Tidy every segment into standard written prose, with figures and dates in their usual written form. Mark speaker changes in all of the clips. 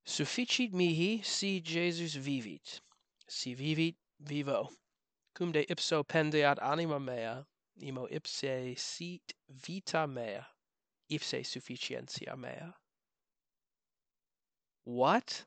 Speaker 1: Sufficit mihi si Jesus vivit, si vivit vivo, cum de ipso pendeat anima mea, imo ipse sit vita mea, ipse sufficientia mea. What?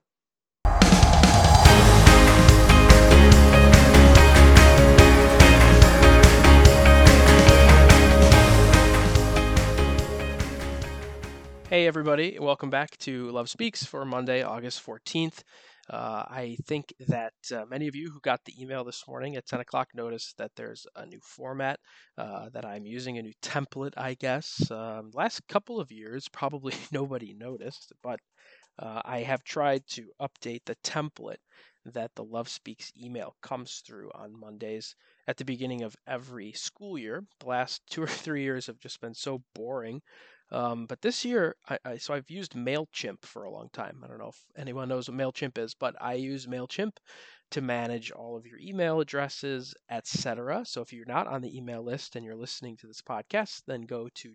Speaker 1: Hey everybody, welcome back to Love Speaks for Monday, August 14th. I think that many of you who got the email this morning at 10 o'clock noticed that there's a new format that I'm using, a new template, I guess. Last couple of years, probably nobody noticed, but I have tried to update the template that the Love Speaks email comes through on Mondays at the beginning of every school year. The last 2 or 3 years have just been so boring. But this year, so I've used MailChimp for a long time. I don't know if anyone knows what MailChimp is, but I use MailChimp to manage all of your email addresses, etc. So if you're not on the email list and you're listening to this podcast, then go to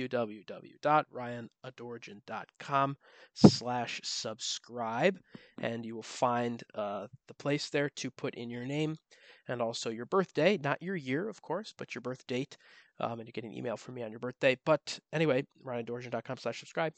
Speaker 1: www.ryanadorjan.com/subscribe, and you will find the place there to put in your name and also your birthday, not your year, of course, but your birth date. And you get an email from me on your birthday. But anyway, ryanadorjan.com/subscribe.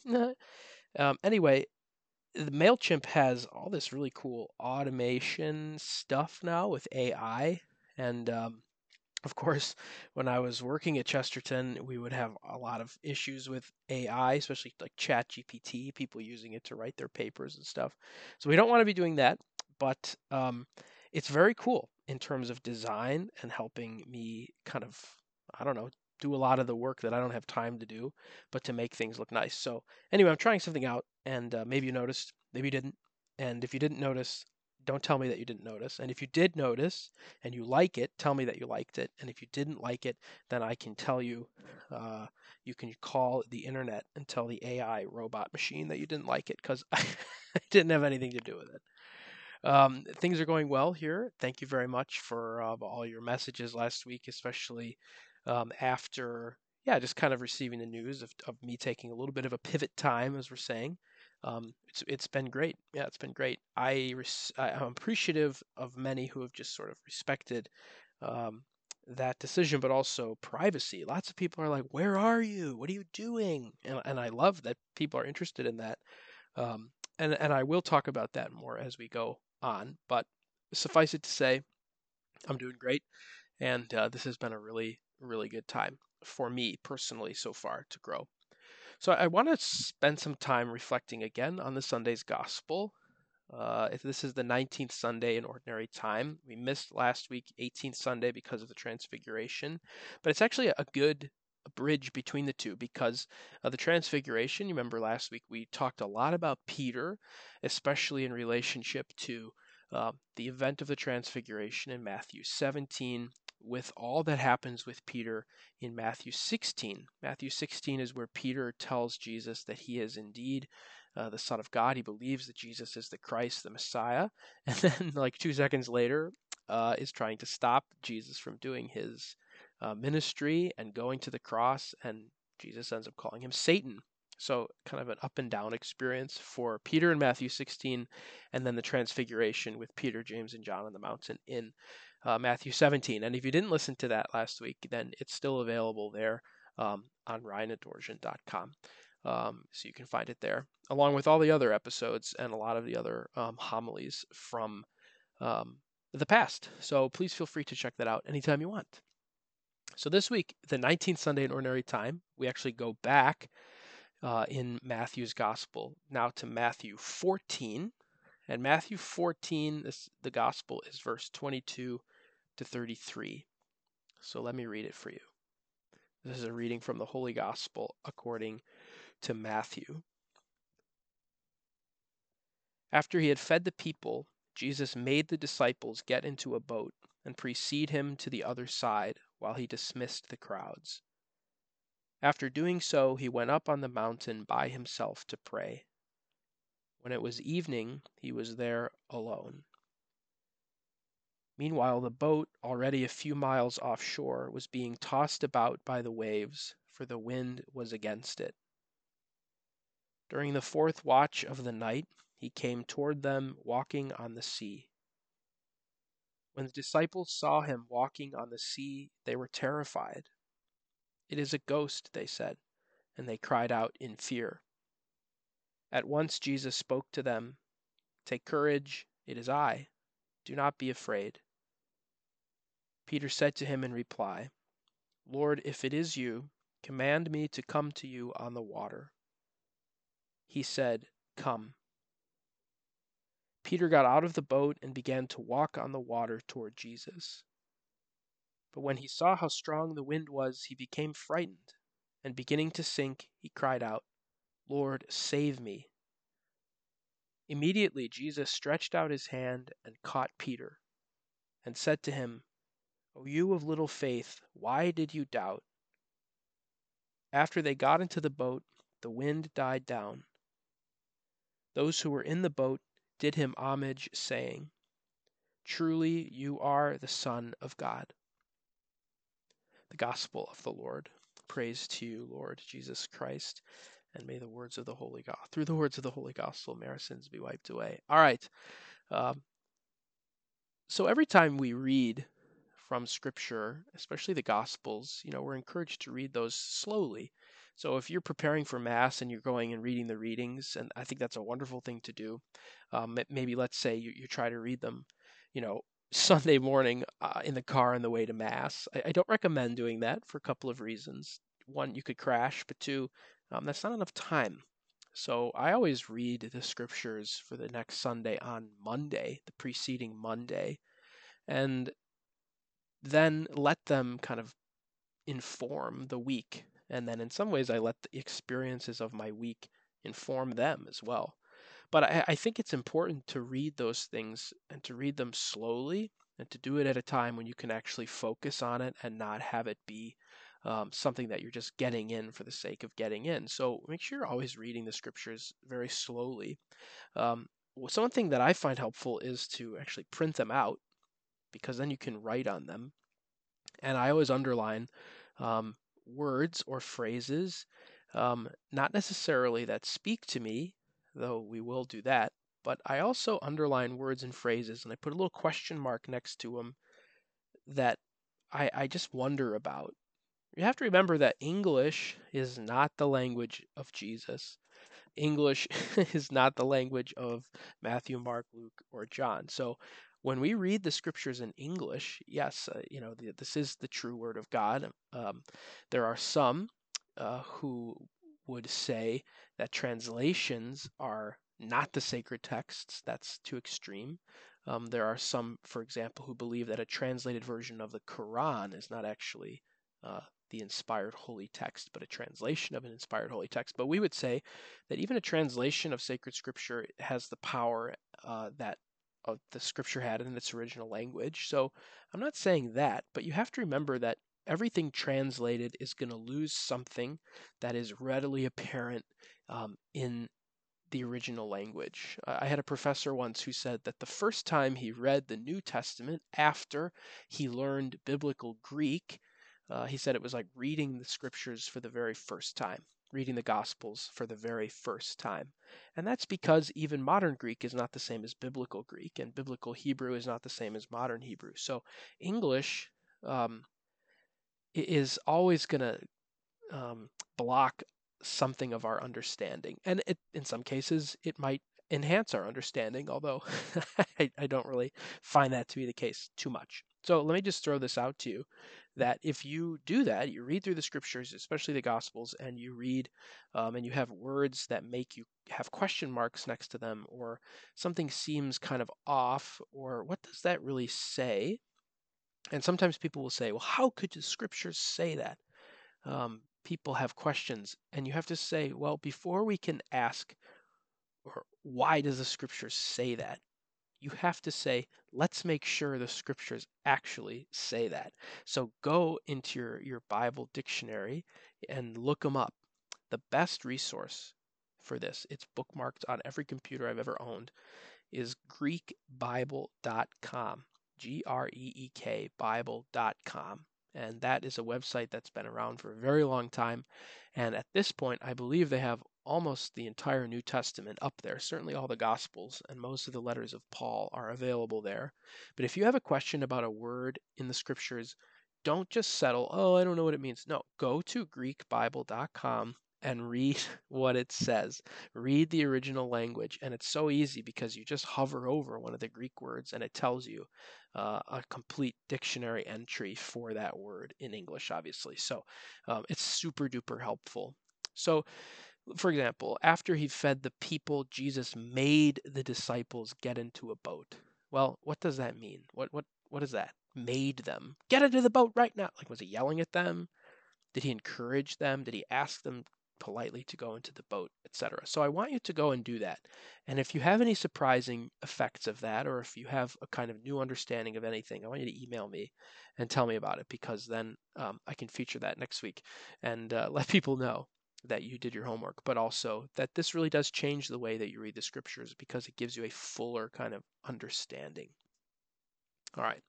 Speaker 1: Anyway, the MailChimp has all this really cool automation stuff now with AI. And of course, when I was working at Chesterton, we would have a lot of issues with AI, especially like ChatGPT, people using it to write their papers and stuff. So we don't want to be doing that, but it's very cool in terms of design and helping me kind of, I don't know, do a lot of the work that I don't have time to do, but to make things look nice. So anyway, I'm trying something out, and maybe you noticed, maybe you didn't. And if you didn't notice, don't tell me that you didn't notice. And if you did notice, and you like it, tell me that you liked it. And if you didn't like it, then I can tell you, you can call the internet and tell the AI robot machine that you didn't like it because I didn't have anything to do with it. Things are going well here. Thank you very much for all your messages last week, especially after, yeah, just kind of receiving the news of me taking a little bit of a pivot time, as we're saying. It's been great. Yeah, it's been great. I'm appreciative of many who have just sort of respected um, that decision, but also privacy. Lots of people are like, "Where are you? What are you doing?" And I love that people are interested in that. Um, and I will talk about that more as we go on. But suffice it to say, I'm doing great, and this has been a really, really good time for me personally so far to grow. So I want to spend some time reflecting again on the Sunday's gospel. If this is the 19th Sunday in Ordinary Time. We missed last week, 18th Sunday, because of the Transfiguration. But it's actually a good bridge between the two because of the Transfiguration. You remember last week we talked a lot about Peter, especially in relationship to the event of the Transfiguration in Matthew 17, with all that happens with Peter in Matthew 16. Matthew 16 is where Peter tells Jesus that he is indeed the Son of God. He believes that Jesus is the Christ, the Messiah, and then like 2 seconds later, is trying to stop Jesus from doing his ministry and going to the cross, and Jesus ends up calling him Satan. So kind of an up and down experience for Peter in Matthew 16, and then the transfiguration with Peter, James, and John on the mountain in Matthew 17. And if you didn't listen to that last week, then it's still available there on ryanadorjan.com. So you can find it there, along with all the other episodes and a lot of the other homilies from the past. So please feel free to check that out anytime you want. So this week, the 19th Sunday in Ordinary Time, we actually go back in Matthew's Gospel now to Matthew 14. And Matthew 14, the Gospel is verse 22 to 33. So let me read it for you. This is a reading from the Holy Gospel according to Matthew. After he had fed the people, Jesus made the disciples get into a boat and precede him to the other side while he dismissed the crowds. After doing so, he went up on the mountain by himself to pray. When it was evening, he was there alone. Meanwhile, the boat, already a few miles offshore, was being tossed about by the waves, for the wind was against it. During the fourth watch of the night, he came toward them walking on the sea. When the disciples saw him walking on the sea, they were terrified. "It is a ghost," they said, and they cried out in fear. At once Jesus spoke to them. "Take courage, it is I. Do not be afraid." Peter said to him in reply, "Lord, if it is you, command me to come to you on the water." He said, "Come." Peter got out of the boat and began to walk on the water toward Jesus. But when he saw how strong the wind was, he became frightened, and beginning to sink, he cried out, "Lord, save me." Immediately Jesus stretched out his hand and caught Peter, and said to him, "O you of little faith, why did you doubt?" After they got into the boat, the wind died down. Those who were in the boat did him homage, saying, "Truly you are the Son of God." The Gospel of the Lord. Praise to you, Lord Jesus Christ. And may the words of the Holy Gospel, through the words of the Holy Gospel, may our sins be wiped away. All right. So every time we read from Scripture, especially the Gospels, we're encouraged to read those slowly. So if you're preparing for Mass and you're going and reading the readings, and I think that's a wonderful thing to do, maybe let's say you try to read them, Sunday morning in the car on the way to Mass. I don't recommend doing that for a couple of reasons. One, you could crash, but two, that's not enough time. So I always read the Scriptures for the next Sunday on Monday, the preceding Monday, and then let them kind of inform the week. And then in some ways, I let the experiences of my week inform them as well. But I think it's important to read those things and to read them slowly and to do it at a time when you can actually focus on it and not have it be something that you're just getting in for the sake of getting in. So make sure you're always reading the Scriptures very slowly. Something that I find helpful is to actually print them out, because then you can write on them. And I always underline words or phrases, not necessarily that speak to me, though we will do that, but I also underline words and phrases, and I put a little question mark next to them that I just wonder about. You have to remember that English is not the language of Jesus. English is not the language of Matthew, Mark, Luke, or John. So when we read the Scriptures in English, yes, this is the true Word of God. There are some who would say that translations are not the sacred texts. That's too extreme. There are some, for example, who believe that a translated version of the Quran is not actually the inspired holy text, but a translation of an inspired holy text. But we would say that even a translation of sacred scripture has the power that the scripture had in its original language. So I'm not saying that, but you have to remember that everything translated is going to lose something that is readily apparent in the original language. I had a professor once who said that the first time he read the New Testament after he learned biblical Greek, he said it was like reading the scriptures for the very first time, reading the Gospels for the very first time. And that's because even modern Greek is not the same as biblical Greek, and biblical Hebrew is not the same as modern Hebrew. So English is always going to block something of our understanding. And in some cases, it might enhance our understanding, although I don't really find that to be the case too much. So let me just throw this out to you, that if you do that, you read through the scriptures, especially the Gospels, and you read and you have words that make you have question marks next to them, or something seems kind of off, or what does that really say? And sometimes people will say, well, how could the scriptures say that? People have questions, and you have to say, well, before we can ask, or why does the scriptures say that? You have to say, let's make sure the scriptures actually say that. So go into your Bible dictionary and look them up. The best resource for this, it's bookmarked on every computer I've ever owned, is GreekBible.com. GREEK Bible.com. And that is a website that's been around for a very long time. And at this point, I believe they have almost the entire New Testament up there. Certainly all the Gospels and most of the letters of Paul are available there. But if you have a question about a word in the scriptures, don't just settle, oh, I don't know what it means. No, go to GreekBible.com and read what it says. Read the original language. And it's so easy because you just hover over one of the Greek words and it tells you a complete dictionary entry for that word in English, obviously. So it's super duper helpful. So, for example, after he fed the people, Jesus made the disciples get into a boat. Well, what does that mean? What is that? Made them. Get into the boat right now. Like, was he yelling at them? Did he encourage them? Did he ask them politely to go into the boat, etc.? So I want you to go and do that. And if you have any surprising effects of that, or if you have a kind of new understanding of anything, I want you to email me and tell me about it, because then I can feature that next week and let people know that you did your homework, but also that this really does change the way that you read the scriptures because it gives you a fuller kind of understanding. All right.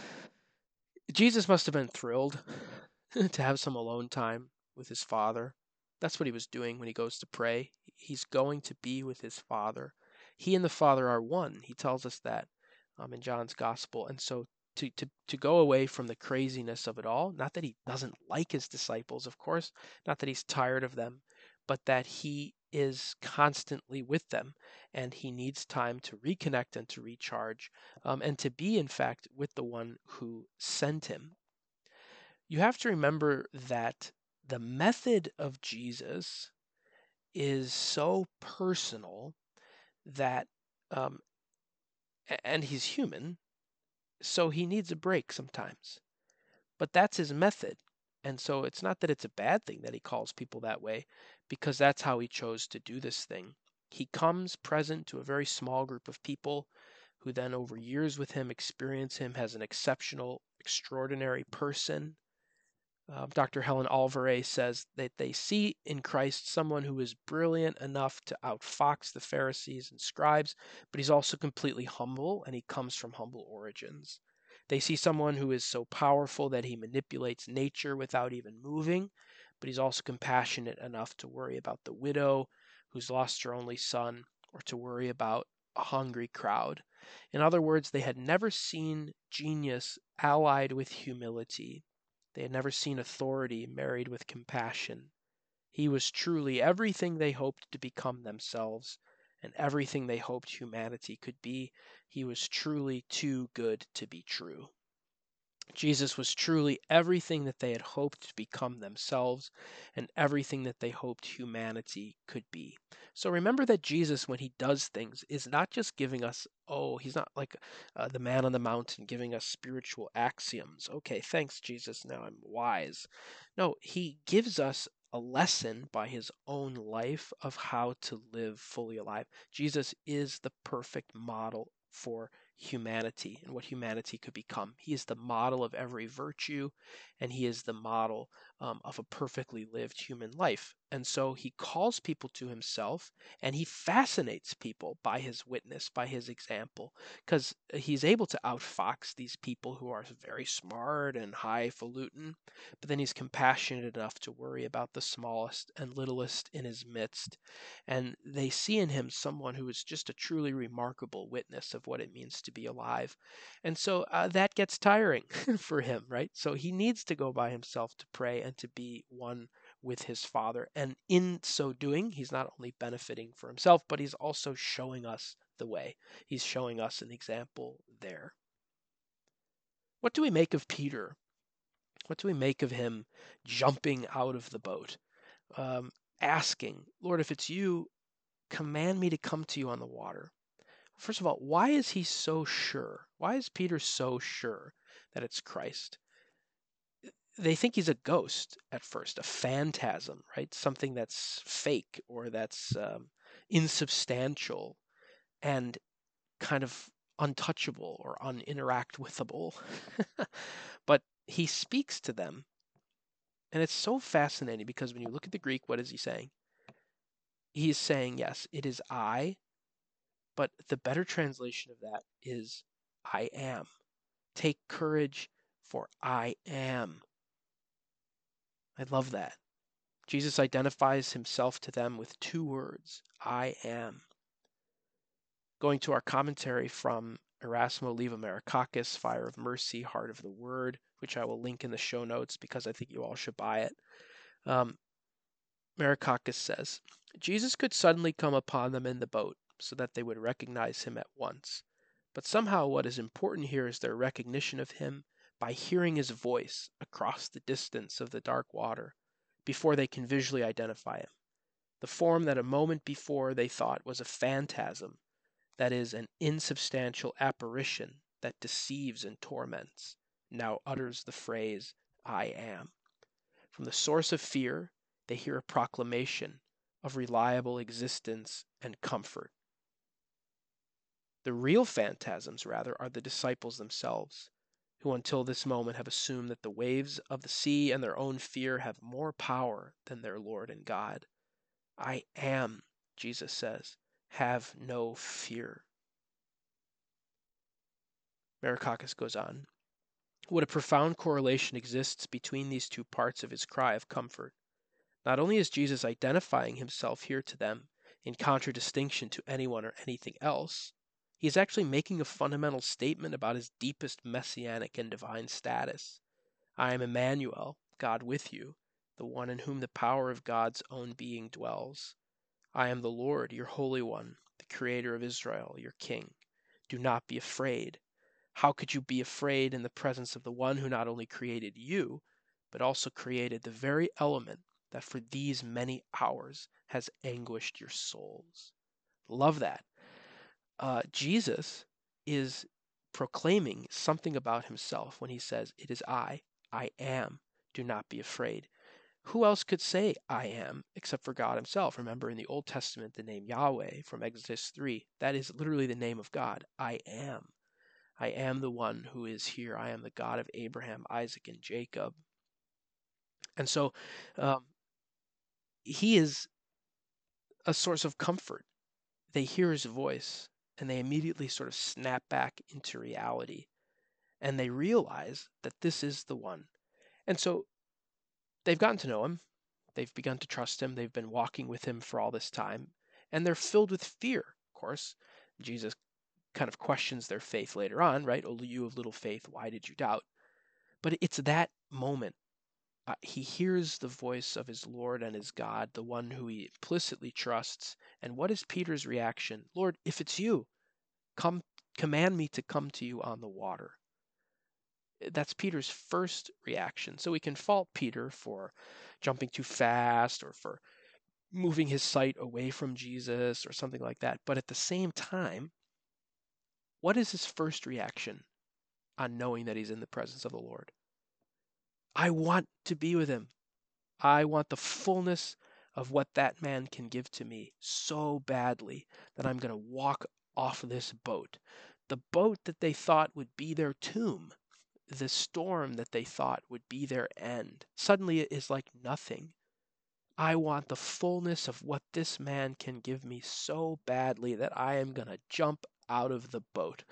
Speaker 1: Jesus must have been thrilled to have some alone time with his Father. That's what he was doing when he goes to pray. He's going to be with his Father. He and the Father are one. He tells us that in John's Gospel. And so to go away from the craziness of it all, not that he doesn't like his disciples, of course, not that he's tired of them, but that he is constantly with them and he needs time to reconnect and to recharge and to be, in fact, with the one who sent him. You have to remember that the method of Jesus is so personal that, um, and he's human, so he needs a break sometimes. But that's his method. And so it's not that it's a bad thing that he calls people that way, because that's how he chose to do this thing. He comes present to a very small group of people who then, over years with him, experience him as an exceptional, extraordinary person. Dr. Helen Alvarez says that they see in Christ someone who is brilliant enough to outfox the Pharisees and scribes, but he's also completely humble and he comes from humble origins. They see someone who is so powerful that he manipulates nature without even moving, but he's also compassionate enough to worry about the widow who's lost her only son, or to worry about a hungry crowd. In other words, they had never seen genius allied with humility. They had never seen authority married with compassion. He was truly everything they hoped to become themselves and everything they hoped humanity could be. He was truly too good to be true. Jesus was truly everything that they had hoped to become themselves and everything that they hoped humanity could be. So remember that Jesus, when he does things, is not just giving us, oh, he's not like the man on the mountain giving us spiritual axioms. Okay, thanks, Jesus, now I'm wise. No, he gives us a lesson by his own life of how to live fully alive. Jesus is the perfect model for humanity and what humanity could become. He is the model of every virtue, and he is the model of a perfectly lived human life. And so he calls people to himself, and he fascinates people by his witness, by his example, because he's able to outfox these people who are very smart and highfalutin, but then he's compassionate enough to worry about the smallest and littlest in his midst. And they see in him someone who is just a truly remarkable witness of what it means to be alive. And so that gets tiring for him, right? So he needs to go by himself to pray and to be one with his Father. And in so doing, he's not only benefiting for himself, but he's also showing us the way. He's showing us an example there. What do we make of Peter? What do we make of him jumping out of the boat, asking, Lord, if it's you, command me to come to you on the water? First of all, why is he so sure? Why is Peter so sure that it's Christ? They think he's a ghost at first, a phantasm, right? Something that's fake or that's insubstantial and kind of untouchable or uninteractwithable. But he speaks to them. And it's so fascinating because when you look at the Greek, what is he saying? He is saying, yes, it is I, but the better translation of that is I am. Take courage, for I am. I love that. Jesus identifies himself to them with two words, I am. Going to our commentary from Erasmo Leva Marikakis, Fire of Mercy, Heart of the Word, which I will link in the show notes because I think you all should buy it. Marikakis says, Jesus could suddenly come upon them in the boat so that they would recognize him at once. But somehow what is important here is their recognition of him by hearing his voice across the distance of the dark water before they can visually identify him. The form that a moment before they thought was a phantasm, that is, an insubstantial apparition that deceives and torments, now utters the phrase, I am. From the source of fear, they hear a proclamation of reliable existence and comfort. The real phantasms, rather, are the disciples themselves, who until this moment have assumed that the waves of the sea and their own fear have more power than their Lord and God. I am, Jesus says, have no fear. Marikakis goes on, what a profound correlation exists between these two parts of his cry of comfort. Not only is Jesus identifying himself here to them in contradistinction to anyone or anything else, he is actually making a fundamental statement about his deepest messianic and divine status. I am Emmanuel, God with you, the one in whom the power of God's own being dwells. I am the Lord, your Holy One, the Creator of Israel, your King. Do not be afraid. How could you be afraid in the presence of the one who not only created you, but also created the very element that for these many hours has anguished your souls? Love that. Jesus is proclaiming something about himself when he says, it is I am, do not be afraid. Who else could say I am except for God himself? Remember in the Old Testament, the name Yahweh from Exodus 3, that is literally the name of God. I am. I am the one who is here. I am the God of Abraham, Isaac, and Jacob. And so he is a source of comfort. They hear his voice and they immediately sort of snap back into reality. And they realize that this is the one. And so they've gotten to know him. They've begun to trust him. They've been walking with him for all this time. And they're filled with fear, of course. Jesus kind of questions their faith later on, right? Oh, you of little faith, why did you doubt? But it's that moment. He hears the voice of his Lord and his God, the one who he implicitly trusts. And what is Peter's reaction? Lord, if it's you, command me to come to you on the water. That's Peter's first reaction. So we can fault Peter for jumping too fast or for moving his sight away from Jesus or something like that. But at the same time, what is his first reaction on knowing that he's in the presence of the Lord? I want to be with him. I want the fullness of what that man can give to me so badly that I'm going to walk off this boat. The boat that they thought would be their tomb, the storm that they thought would be their end, suddenly it is like nothing. I want the fullness of what this man can give me so badly that I am going to jump out of the boat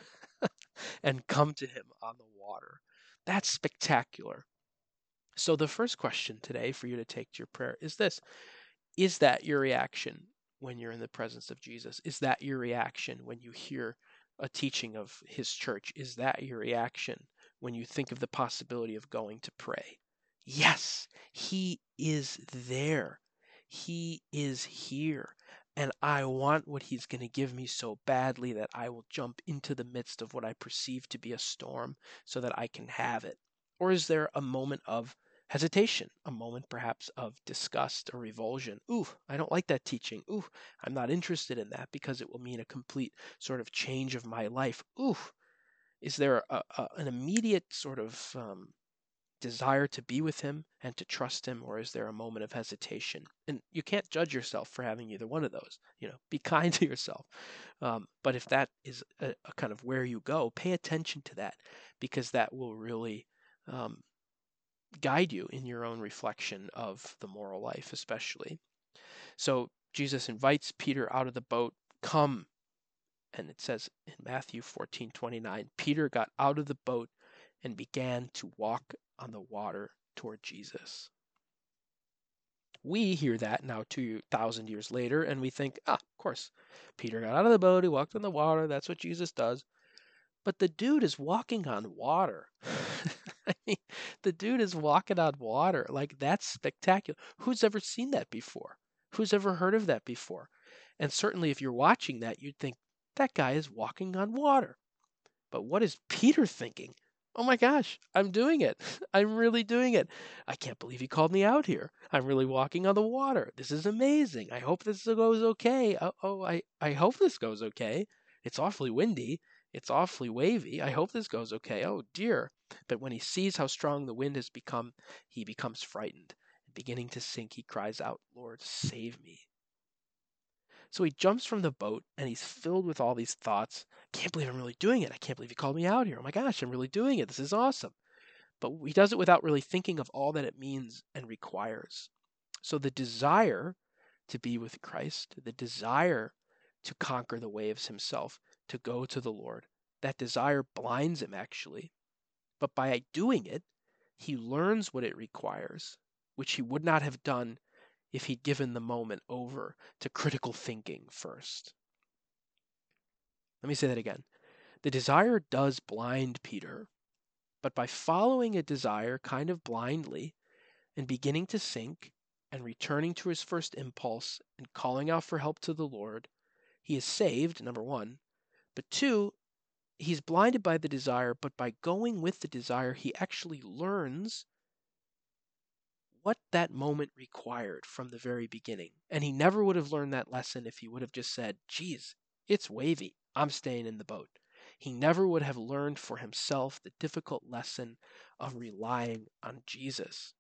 Speaker 1: and come to him on the water. That's spectacular. So the first question today for you to take to your prayer is this. Is that your reaction when you're in the presence of Jesus? Is that your reaction when you hear a teaching of his church? Is that your reaction when you think of the possibility of going to pray? Yes, he is there. He is here. And I want what he's going to give me so badly that I will jump into the midst of what I perceive to be a storm so that I can have it. Or is there a moment of hesitation, a moment perhaps of disgust or revulsion? Ooh, I don't like that teaching. Ooh, I'm not interested in that because it will mean a complete sort of change of my life. Ooh, is there an immediate sort of desire to be with him and to trust him, or is there a moment of hesitation? And you can't judge yourself for having either one of those. Be kind to yourself. But if that is a kind of where you go, pay attention to that because that will really guide you in your own reflection of the moral life, especially. So Jesus invites Peter out of the boat, come. And it says in Matthew 14:29, Peter got out of the boat and began to walk on the water toward Jesus. We hear that now 2,000 years later, and we think, of course, Peter got out of the boat, he walked on the water, that's what Jesus does. But the dude is walking on water. I mean, the dude is walking on water. Like, that's spectacular. Who's ever seen that before? Who's ever heard of that before? And certainly, if you're watching that, you'd think, that guy is walking on water. But what is Peter thinking? Oh my gosh, I'm doing it. I'm really doing it. I can't believe he called me out here. I'm really walking on the water. This is amazing. I hope this goes okay. I hope this goes okay. It's awfully windy. It's awfully wavy. I hope this goes okay. Oh dear. But when he sees how strong the wind has become, he becomes frightened. Beginning to sink, he cries out, Lord, save me. So he jumps from the boat and he's filled with all these thoughts. Can't believe I'm really doing it. I can't believe he called me out here. Oh my gosh, I'm really doing it. This is awesome. But he does it without really thinking of all that it means and requires. So the desire to be with Christ, the desire to conquer the waves himself, to go to the Lord, that desire blinds him actually. But by doing it, he learns what it requires, which he would not have done if he'd given the moment over to critical thinking first. Let me say that again. The desire does blind Peter, but by following a desire kind of blindly and beginning to sink and returning to his first impulse and calling out for help to the Lord, he is saved, number one. But two, he's blinded by the desire, but by going with the desire, he actually learns what that moment required from the very beginning. And he never would have learned that lesson if he would have just said, geez, it's wavy. I'm staying in the boat. He never would have learned for himself the difficult lesson of relying on Jesus.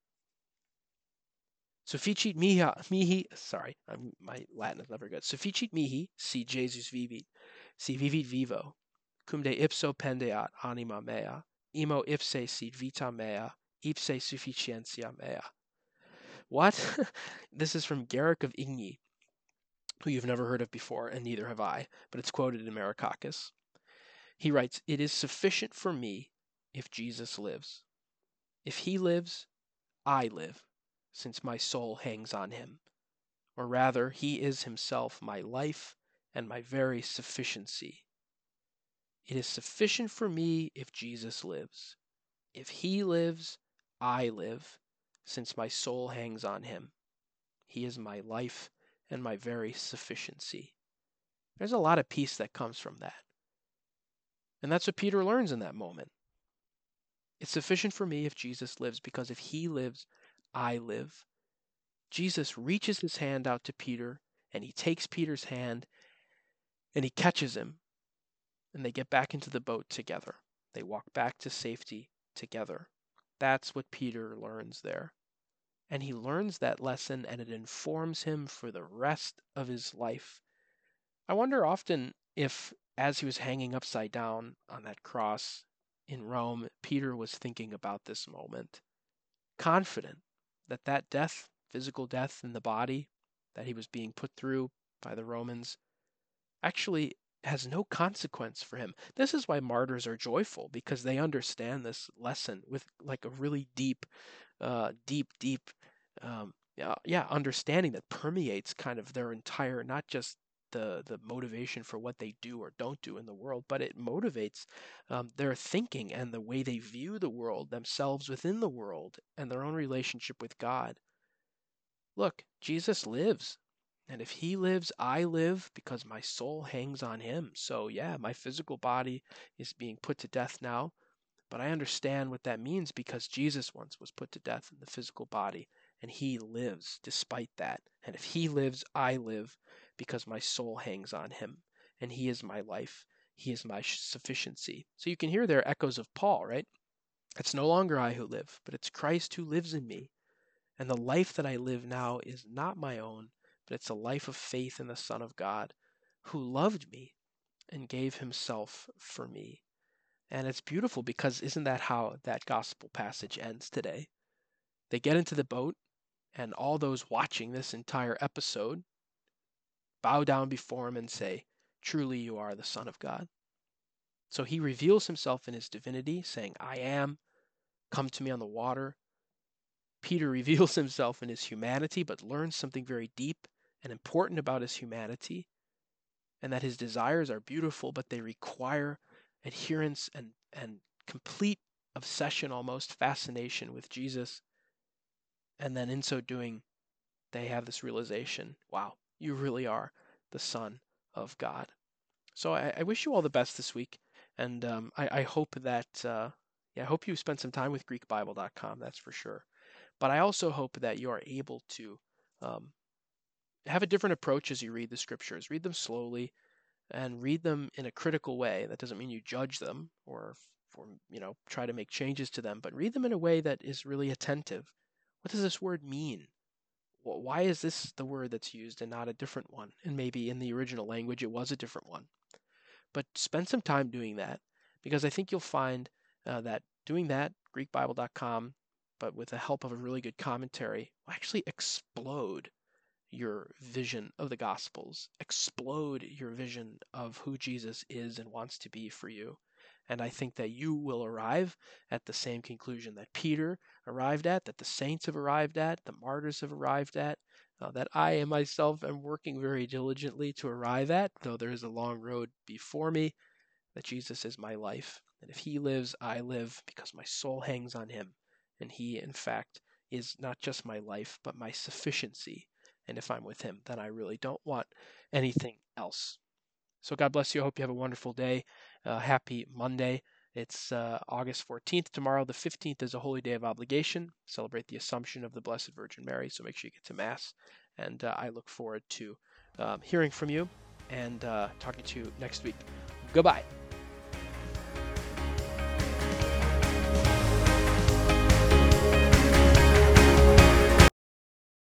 Speaker 1: Sufficit mihi, sorry, my Latin is never good. Sufficit mihi, si Jesus vivit, si vivit vivo, cum de ipso pendeat anima mea, imo ipse sit vita mea, ipse sufficientia mea. What? This is from Garrick of Igny, who you've never heard of before, and neither have I, but it's quoted in Maracakis. He writes, "It is sufficient for me if Jesus lives. If he lives, I live, since my soul hangs on him. Or rather, he is himself my life and my very sufficiency. It is sufficient for me if Jesus lives. If he lives, I live, since my soul hangs on him. He is my life and my very sufficiency." There's a lot of peace that comes from that. And that's what Peter learns in that moment. It's sufficient for me if Jesus lives, because if he lives, I live. Jesus reaches his hand out to Peter, and he takes Peter's hand, and he catches him, and they get back into the boat together. They walk back to safety together. That's what Peter learns there. And he learns that lesson, and it informs him for the rest of his life. I wonder often if, as he was hanging upside down on that cross in Rome, Peter was thinking about this moment, confident that that death, physical death in the body that he was being put through by the Romans, actually has no consequence for him. This is why martyrs are joyful, because they understand this lesson with like a really deep, understanding that permeates kind of their entire, not just the motivation for what they do or don't do in the world, but it motivates their thinking and the way they view the world, themselves within the world, and their own relationship with God. Look, Jesus lives. And if he lives, I live, because my soul hangs on him. So yeah, my physical body is being put to death now, but I understand what that means, because Jesus once was put to death in the physical body, and he lives despite that. And if he lives, I live, because my soul hangs on him, and he is my life. He is my sufficiency. So you can hear there echoes of Paul, right? It's no longer I who live, but it's Christ who lives in me. And the life that I live now is not my own, but it's a life of faith in the Son of God, who loved me and gave himself for me. And it's beautiful, because isn't that how that gospel passage ends today? They get into the boat, and all those watching this entire episode bow down before him and say, "Truly you are the Son of God." So he reveals himself in his divinity, saying, "I am, come to me on the water." Peter reveals himself in his humanity, but learns something very deep and important about his humanity, and that his desires are beautiful, but they require adherence and complete obsession, almost fascination with Jesus. And then in so doing, they have this realization, wow, you really are the Son of God. So I wish you all the best this week, and I hope that I hope you spend some time with GreekBible.com. That's for sure. But I also hope that you are able to um, have a different approach as you read the scriptures. Read them slowly and read them in a critical way. That doesn't mean you judge them or try to make changes to them, but read them in a way that is really attentive. What does this word mean? Why is this the word that's used and not a different one? And maybe in the original language it was a different one. But spend some time doing that, because I think you'll find that doing that, GreekBible.com, but with the help of a really good commentary, will actually explode your vision of the Gospels, explode your vision of who Jesus is and wants to be for you. And I think that you will arrive at the same conclusion that Peter arrived at, that the saints have arrived at, the martyrs have arrived at, that I myself am working very diligently to arrive at, though there is a long road before me, that Jesus is my life. And if he lives, I live, because my soul hangs on him. And he, in fact, is not just my life, but my sufficiency. And if I'm with him, then I really don't want anything else. So God bless you. I hope you have a wonderful day. Happy Monday. It's August 14th. Tomorrow, the 15th, is a holy day of obligation. Celebrate the Assumption of the Blessed Virgin Mary. So make sure you get to Mass. And I look forward to hearing from you and talking to you next week. Goodbye.